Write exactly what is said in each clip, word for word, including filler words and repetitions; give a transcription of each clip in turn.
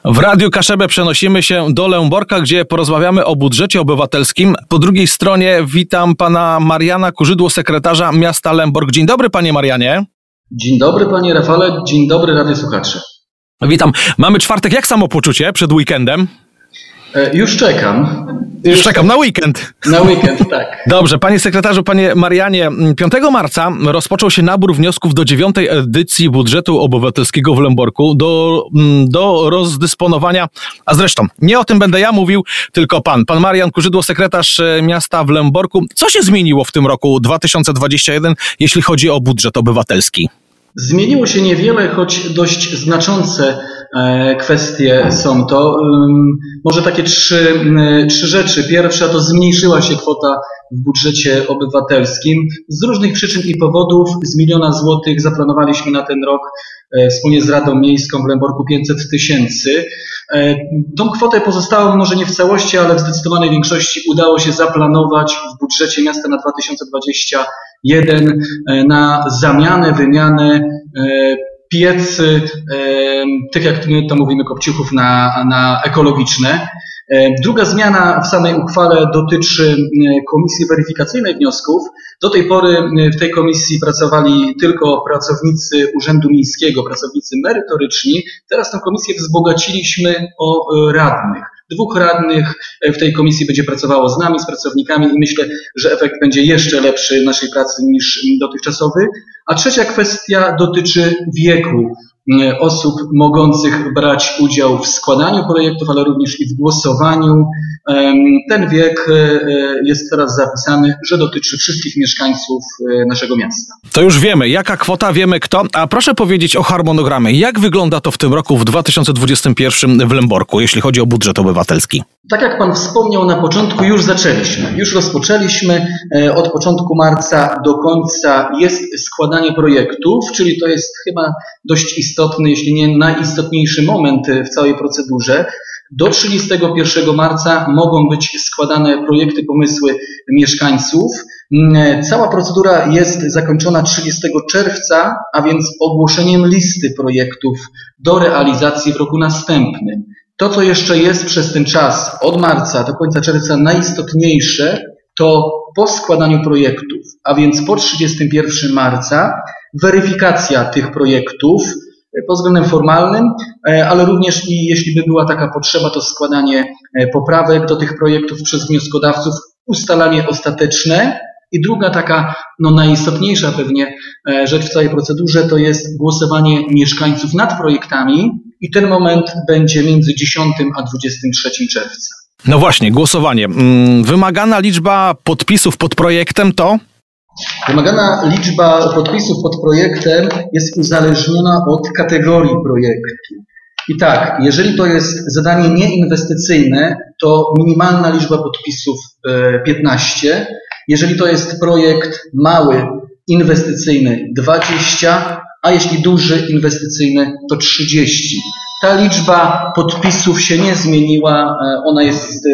W Radiu Kaszebę przenosimy się do Lęborka, gdzie porozmawiamy o budżecie obywatelskim. Po drugiej stronie witam pana Mariana Kurzydło, sekretarza miasta Lębork. Dzień dobry, panie Marianie. Dzień dobry, panie Rafale. Dzień dobry, radiosłuchacze. Witam. Mamy czwartek. Jak samopoczucie przed weekendem? E, już czekam. Już czekam na weekend. Na weekend, tak. Dobrze, panie sekretarzu, panie Marianie, piątego marca rozpoczął się nabór wniosków do dziewiątej edycji budżetu obywatelskiego w Lęborku do, do rozdysponowania, a zresztą nie o tym będę ja mówił, tylko pan, pan Marian Kurzydło, sekretarz miasta w Lęborku. Co się zmieniło w tym roku dwa tysiące dwudziestym pierwszym, jeśli chodzi o budżet obywatelski? Zmieniło się niewiele, choć dość znaczące kwestie są to. Może takie trzy, trzy rzeczy. Pierwsza to zmniejszyła się kwota w budżecie obywatelskim. Z różnych przyczyn i powodów z miliona złotych zaplanowaliśmy na ten rok wspólnie z Radą Miejską w Lęborku pięćset tysięcy. Tą kwotę pozostałą może nie w całości, ale w zdecydowanej większości udało się zaplanować w budżecie miasta na dwa tysiące dwudziesty pierwszy na zamianę, wymianę piecy, tych jak my to mówimy, kopciuchów na, na ekologiczne. Druga zmiana w samej uchwale dotyczy Komisji Weryfikacyjnej Wniosków. Do tej pory w tej komisji pracowali tylko pracownicy Urzędu Miejskiego, pracownicy merytoryczni. Teraz tę komisję wzbogaciliśmy o radnych. Dwóch radnych w tej komisji będzie pracowało z nami, z pracownikami i myślę, że efekt będzie jeszcze lepszy naszej pracy niż dotychczasowy. A trzecia kwestia dotyczy wieku osób mogących brać udział w składaniu projektów, ale również i w głosowaniu. Ten wiek jest teraz zapisany, że dotyczy wszystkich mieszkańców naszego miasta. To już wiemy, jaka kwota, wiemy kto, a proszę powiedzieć o harmonogramie. Jak wygląda to w tym roku, w dwa tysiące dwudziestym pierwszym w Lęborku, jeśli chodzi o budżet obywatelski? Tak jak pan wspomniał na początku, już zaczęliśmy. Już rozpoczęliśmy. Od początku marca do końca jest składanie projektów, czyli to jest chyba dość istotny, jeśli nie najistotniejszy moment w całej procedurze. Do trzydziestego pierwszego marca mogą być składane projekty, pomysły mieszkańców. Cała procedura jest zakończona trzydziestego czerwca, a więc ogłoszeniem listy projektów do realizacji w roku następnym. To, co jeszcze jest przez ten czas od marca do końca czerwca najistotniejsze, to po składaniu projektów, a więc po trzydziestego pierwszego marca, weryfikacja tych projektów pod względem formalnym, ale również i jeśli by była taka potrzeba, to składanie poprawek do tych projektów przez wnioskodawców, ustalanie ostateczne. I druga taka no, najistotniejsza pewnie rzecz w całej procedurze to jest głosowanie mieszkańców nad projektami i ten moment będzie między dziesiątego a dwudziestego trzeciego czerwca. No właśnie, głosowanie. Wymagana liczba podpisów pod projektem to? Wymagana liczba podpisów pod projektem jest uzależniona od kategorii projektu. I tak, jeżeli to jest zadanie nieinwestycyjne, to minimalna liczba podpisów piętnaście. Jeżeli to jest projekt mały, inwestycyjny dwadzieścia, a jeśli duży, inwestycyjny to trzydzieści. Ta liczba podpisów się nie zmieniła, ona jest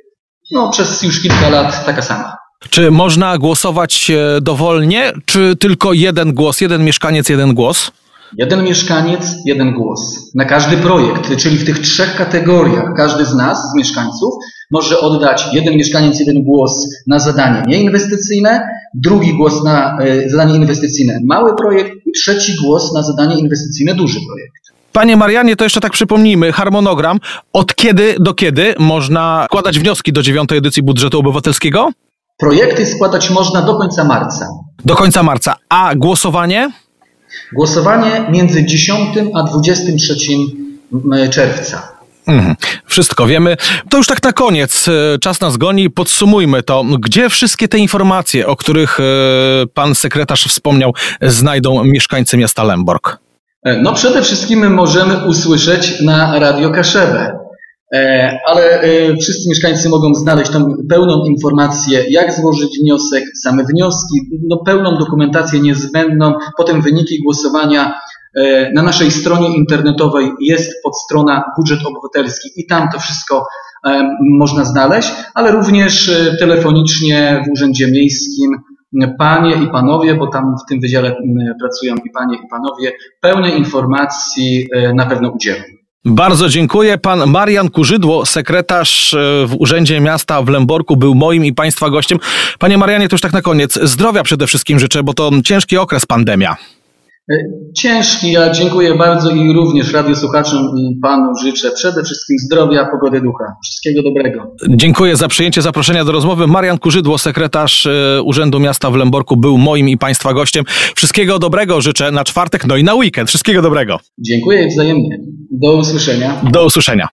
no, przez już kilka lat taka sama. Czy można głosować dowolnie, czy tylko jeden głos, jeden mieszkaniec, jeden głos? Jeden mieszkaniec, jeden głos. Na każdy projekt, czyli w tych trzech kategoriach każdy z nas, z mieszkańców, może oddać jeden mieszkaniec, jeden głos na zadanie nieinwestycyjne, drugi głos na y, zadanie inwestycyjne mały projekt i trzeci głos na zadanie inwestycyjne duży projekt. Panie Marianie, to jeszcze tak przypomnijmy, harmonogram. Od kiedy do kiedy można składać wnioski do dziewiątej edycji budżetu obywatelskiego? Projekty składać można do końca marca. Do końca marca. A głosowanie? Głosowanie między dziesiątego a dwudziestego trzeciego czerwca. Mhm. Wszystko wiemy. To już tak na koniec. Czas nas goni. Podsumujmy to. Gdzie wszystkie te informacje, o których pan sekretarz wspomniał, znajdą mieszkańcy miasta Lębork? No przede wszystkim możemy usłyszeć na Radio Kaszebę. Ale wszyscy mieszkańcy mogą znaleźć tą pełną informację, jak złożyć wniosek, same wnioski, no pełną dokumentację niezbędną, potem wyniki głosowania. Na naszej stronie internetowej jest podstrona Budżet Obywatelski i tam to wszystko można znaleźć, ale również telefonicznie w Urzędzie Miejskim. Panie i panowie, bo tam w tym wydziale pracują i panie i panowie, pełnej informacji na pewno udzielą. Bardzo dziękuję. Pan Marian Kurzydło, sekretarz w Urzędzie Miasta w Lęborku, był moim i Państwa gościem. Panie Marianie, to już tak na koniec. Zdrowia przede wszystkim życzę, bo to ciężki okres, pandemia. Ciężki, ja dziękuję bardzo i również radiosłuchaczom i Panu życzę przede wszystkim zdrowia, pogody ducha. Wszystkiego dobrego. Dziękuję za przyjęcie zaproszenia do rozmowy. Marian Kurzydło, sekretarz Urzędu Miasta w Lęborku, był moim i Państwa gościem. Wszystkiego dobrego życzę na czwartek, no i na weekend. Wszystkiego dobrego. Dziękuję wzajemnie. Do usłyszenia. Do usłyszenia.